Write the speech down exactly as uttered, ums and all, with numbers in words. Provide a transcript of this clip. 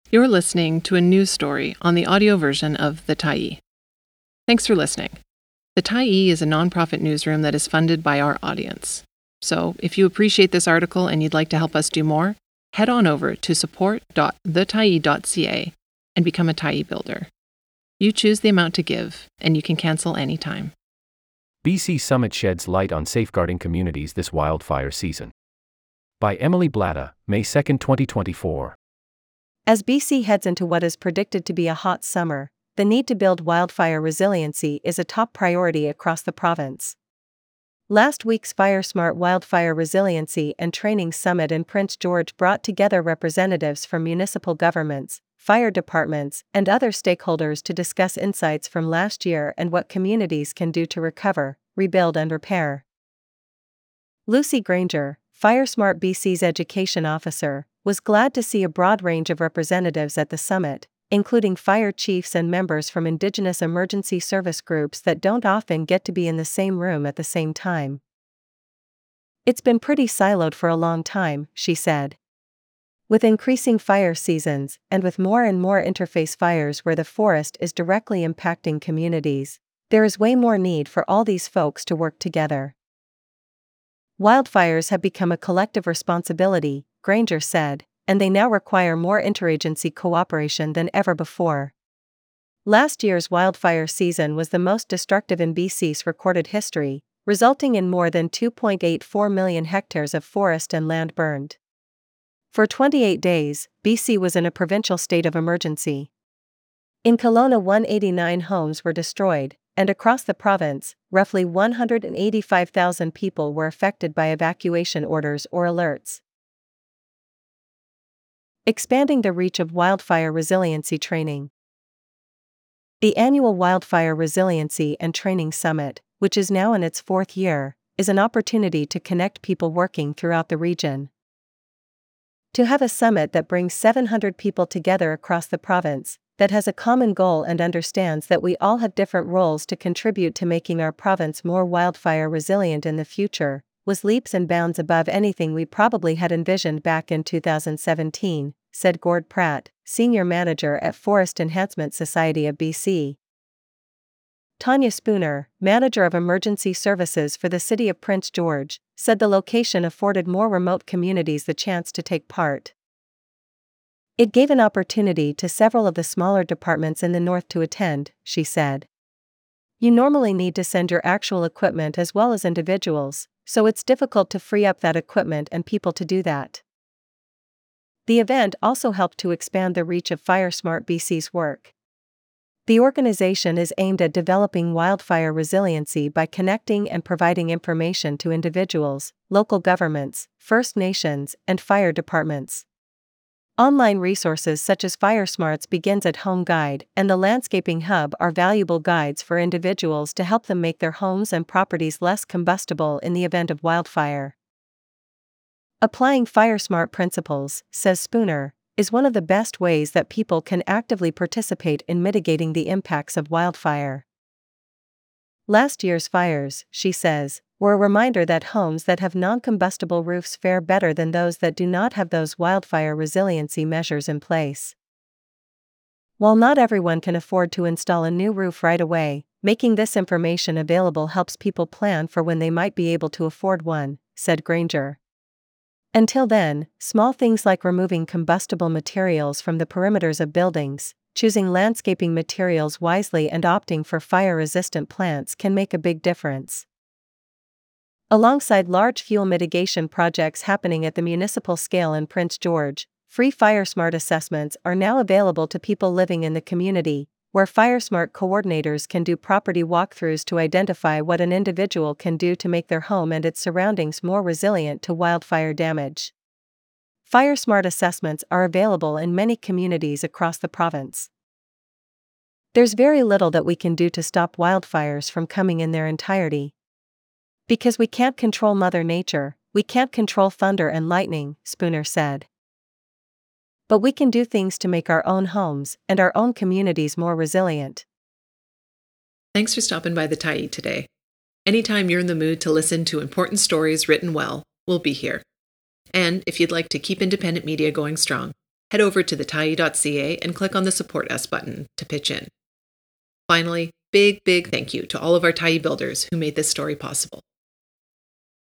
You're listening to a news story on the audio version of The Tyee. Thanks for listening. The Tyee is a nonprofit newsroom that is funded by our audience. So, if you appreciate this article and you'd like to help us do more, head on over to support dot the tyee dot c a and become a Tyee builder. You choose the amount to give, and you can cancel anytime. B C Summit sheds light on safeguarding communities this wildfire season. By Emily Blatta, May second, twenty twenty-four. As B C heads into what is predicted to be a hot summer, the need to build wildfire resiliency is a top priority across the province. Last week's FireSmart Wildfire Resiliency and Training Summit in Prince George brought together representatives from municipal governments, fire departments, and other stakeholders to discuss insights from last year and what communities can do to recover, rebuild, and repair. Lucy Granger, FireSmart B C's education officer, was glad to see a broad range of representatives at the summit, including fire chiefs and members from Indigenous emergency service groups that don't often get to be in the same room at the same time. It's been pretty siloed for a long time, she said. With increasing fire seasons, and with more and more interface fires where the forest is directly impacting communities, there is way more need for all these folks to work together. Wildfires have become a collective responsibility, Granger said, and they now require more interagency cooperation than ever before. Last year's wildfire season was the most destructive in B C's recorded history, resulting in more than two point eight four million hectares of forest and land burned. For twenty-eight days, B C was in a provincial state of emergency. In Kelowna, one hundred eighty-nine homes were destroyed, and across the province, roughly one hundred eighty-five thousand people were affected by evacuation orders or alerts. Expanding the reach of wildfire resiliency training. The annual Wildfire Resiliency and Training Summit, which is now in its fourth year, is an opportunity to connect people working throughout the region. To have a summit that brings seven hundred people together across the province, that has a common goal and understands that we all have different roles to contribute to making our province more wildfire resilient in the future, was leaps and bounds above anything we probably had envisioned back in two thousand seventeen, said Gord Pratt, Senior Manager at Forest Enhancement Society of B C. Tanya Spooner, Manager of Emergency Services for the City of Prince George, said the location afforded more remote communities the chance to take part. It gave an opportunity to several of the smaller departments in the north to attend, she said. You normally need to send your actual equipment as well as individuals, so it's difficult to free up that equipment and people to do that. The event also helped to expand the reach of FireSmart B C's work. The organization is aimed at developing wildfire resiliency by connecting and providing information to individuals, local governments, First Nations, and fire departments. Online resources such as FireSmart's Begins at Home Guide and the Landscaping Hub are valuable guides for individuals to help them make their homes and properties less combustible in the event of wildfire. Applying FireSmart principles, says Spooner, is one of the best ways that people can actively participate in mitigating the impacts of wildfire. Last year's fires, she says, were a reminder that homes that have non-combustible roofs fare better than those that do not have those wildfire resiliency measures in place. While not everyone can afford to install a new roof right away, making this information available helps people plan for when they might be able to afford one, said Granger. Until then, small things like removing combustible materials from the perimeters of buildings, choosing landscaping materials wisely, and opting for fire-resistant plants can make a big difference. Alongside large fuel mitigation projects happening at the municipal scale in Prince George, free FireSmart assessments are now available to people living in the community, where FireSmart coordinators can do property walkthroughs to identify what an individual can do to make their home and its surroundings more resilient to wildfire damage. FireSmart assessments are available in many communities across the province. There's very little that we can do to stop wildfires from coming in their entirety. Because we can't control Mother Nature, we can't control thunder and lightning, Spooner said. But we can do things to make our own homes and our own communities more resilient. Thanks for stopping by the Tyee today. Anytime you're in the mood to listen to important stories written well, we'll be here. And if you'd like to keep independent media going strong, head over to the tyee dot c a and click on the Support Us button to pitch in. Finally, big, big thank you to all of our Tyee builders who made this story possible.